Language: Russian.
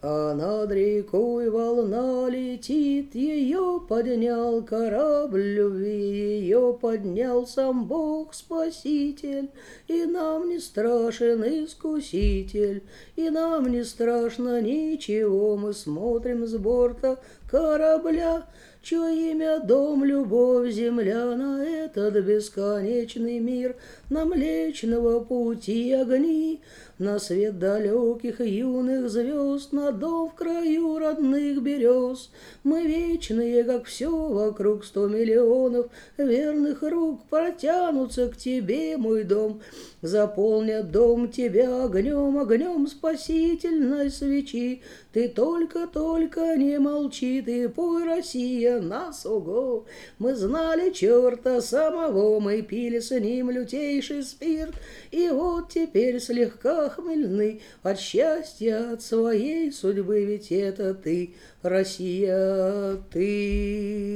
А над рекой волна летит, ее поднял корабль любви, ее поднял сам Бог Спаситель, и нам не страшен искуситель, и нам не страшно ничего, мы смотрим с борта корабля, чье имя дом, любовь, земля, на этот бесконечный мир, на Млечного Пути огни, на свет далеких юных звезд, на дом в краю родных берез. Мы вечные, как все вокруг, 100 миллионов верных рук протянутся к тебе, мой дом, заполнят дом тебя огнем, огнем спасительной свечи. Ты только не молчи, ты пой, Россия, нас, ого! Мы знали черта самого, мы пили с ним лютейший спирт, и вот теперь слегка хмельны от счастья, от своей судьбы, ведь это ты, Россия, ты.